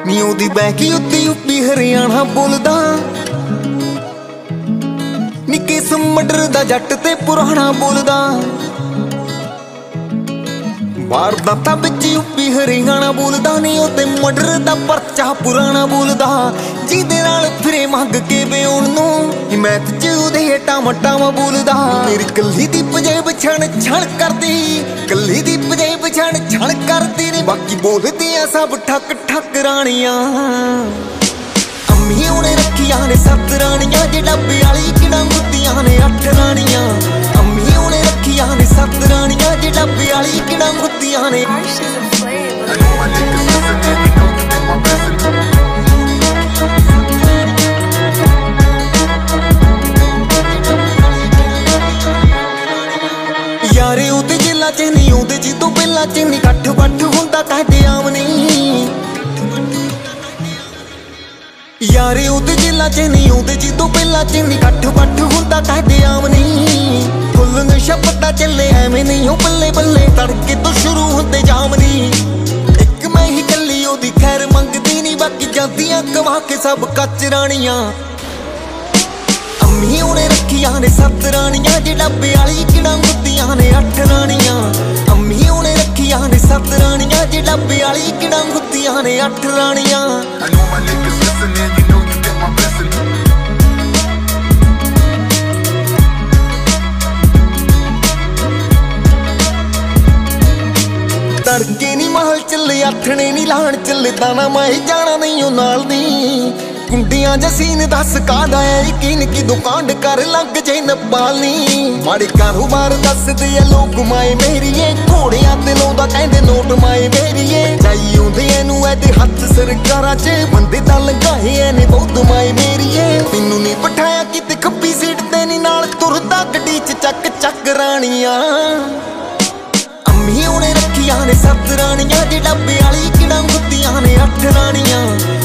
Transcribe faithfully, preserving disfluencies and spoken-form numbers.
ਨੀ ਉਹਦੀ ਬੈਕੀ ਉੱਤੇ ਯੂਪੀ ਹਰਿਆਣਾ ਬੋਲਦਾ। ਨੀ ਕਿਸ ਮਰਡਰ ਦਾ ਜੱਟ ਤੇ ਪੁਰਾਣਾ ਬੋਲਦਾ। ਵਾਰਦਾਤਾਂ ਵਿੱਚ ਯੂਪੀ ਹਰਿਆਣਾ ਬੋਲਦਾ। ਨੀ ਉਹ ਤੇ ਮਰਡਰ ਦਾ ਪਰਚਾ ਪੁਰਾਣਾ ਬੋਲਦਾ। ਜਿਹਦੇ ਨਾਲ ਫਿਰੇ ਮੰਗ ਕੇ ਵਿਆਉਣ ਨੂੰ ਮੈਥ ਚ ਉਹਦੇ ਟਾਮਾ ਬੋਲਦਾ। ਮੇਰੀ ਕੱਲੀ ਦੀ ਪਜੇਬ ਛਣ ਛਣ ਕਰਦੀ, ਕੱਲੀ ਦੀ ਪਜੇਬ ਛਣ ਛਣ ਕਰਦੀ ਨੀ ਬਾਕੀ ਬੋਲਦੀਆਂ ਸਭ ਠੱਕ ਠੱਕ ਰਾਣੀਆਂ। ਅੰਮੀ ਉਹਨੇ ਰੱਖੀਆਂ ਨੇ ਸੱਤ ਰਾਣੀਆਂ, ਜੇ ਡੱਬੇ ਵਾਲੀ ਕਿਹੜਾ ਮੁੱਦੀਆਂ ਨੇ ਅੱਠ ਰਾਣੀਆਂ। ਅੰਮੀ ਉਹਨੇ ਰੱਖੀਆਂ ਨੇ ਸੱਤ ਰਾਣੀਆਂ, ਜੇ ਡੱਬੇ ਵਾਲੀ ਕਿਹੜਾ ਮੁੱਦੀਆਂ ਨੇ। ਯਾਰੇ ਉਹਦੇ ਜੇਲਾਂ ਚ ਨੀ ਆਉਂਦੇ ਜਦੋਂ ਪਹਿਲਾਂ ਚ ਨੀ ਕੱਠ ਬੱਠ ਹੁੰਦਾ ਤੁਹਾਡੇ ਆਮ ਨੀ। ਯਾਰੇ ਉਹਦੇ ਜੇਲਾਂ ਚ ਨੀ ਆਉਂਦੇ ਜਦੋਂ ਪਹਿਲਾਂ ਚ ਨੀ ਕੱਠ ਬੱਠ ਹੁੰਦਾ ਤੁਹਾਡੇ ਆਮ ਨੀ। ਫੁੱਲ ਨਸ਼ਾ ਪਤਾ ਚੱਲੇ ਐਵੇਂ ਨਹੀਂ ਉਹ ਬੱਲੇ ਬੱਲੇ ਤੜਕੇ ਤੋਂ ਸ਼ੁਰੂ ਹੁੰਦੇ ਜਾਮ ਨੀ। ਇੱਕ ਮੈਂ ਹੀ ਕੱਲੀ ਉਹਦੀ ਖੈਰ ਮੰਗਦੀ ਨੀ ਬਾਕੀ ਜਾਂਦੀਆਂ ਕਮਾ ਕੇ ਸਭ ਕੱਚ ਰਾਣੀਆਂ। ਅੰਮੀ ਉਹਨੇ ਰੱਖੀਆਂ ਨੇ ਸੱਤ ਰਾਣੀਆਂ, ਜੇ ਡੱਬੇ ਵਾਲੀ ਕਿਹੜਾ ਮੁੱਦੀਆਂ ਨੇ ਅੱਠ ਰਾਣੀਆਂ। ਅੰਮੀ ਉਹਨੇ ਰੱਖੀਆਂ ਨੇ ਸੱਤ ਰਾਣੀਆਂ, ਜੇ ਡੱਬੇ ਵਾਲੀ ਕਿਹੜਾ ਮੁੱਦੀਆਂ ਨੇ ਅੱਠ ਰਾਣੀਆਂ। ਤੜਕੇ ਨੀ ਮਹਲ ਚੱਲੇ ਆਥਣੇ ਨੀ ਲਾਣ ਚੱਲੇ ਦਾਣਾ ਮੈਂ ਜਾਣਾ ਨਹੀਂ ਉਹ ਨਾਲ ਦੀ। ਕੁੰਡੀਆਂ ਜਸੀਨ ਦੱਸ ਕਾਹਦਾ ਐ ਯਕੀਨ ਕੀ ਦੁਕਾਨ ਕਰ ਲੱਗ ਜੇ ਨਪਾਲੀ। ਮਾੜੇ ਕਾਰੋਬਾਰ ਦੱਸਦੇ ਆ ਲੋਕ ਮਾਏ ਮੇਰੀਏ, ਘੋੜਿਆਂ ਤੇ ਲਾਉਂਦਾ ਕਹਿੰਦੇ ਨੋਟ ਮਾਏ ਮੇਰੀਏ। ਚਾਈ ਆਉਂਦੇ ਇਹਨੂੰ ਇਹਦੇ ਹੱਥ ਸਰਕਾਰਾਂ ਚ ਬੰਦੇ ਤਾਂ ਲੰਘਾਏ ਐ ਨੇ ਬਹੁਤ ਮਾਏ ਮੇਰੀਏ। ਮੈਨੂੰ ਨੀ ਬਿਠਾਇਆ ਕਿਤੇ ਖੱਬੀ ਸੀਟ ਤੇ ਨੀ ਨਾਲ ਤੁਰਦਾ ਗੱਡੀ ਚ ਚੱਕ ਚੱਕ ਰਾਣੀਆਂ। ਅੰਮੀ ਉਹਨੇ ਰੱਖੀਆਂ ਨੇ ਸੱਤ ਰਾਣੀਆਂ, ਜੇ ਡੱਬੇ ਵਾਲੀ ਕਿਹੜਾ ਮੁੱਦੀਆਂ ਨੇ ਅੱਠ ਰਾਣੀਆਂ।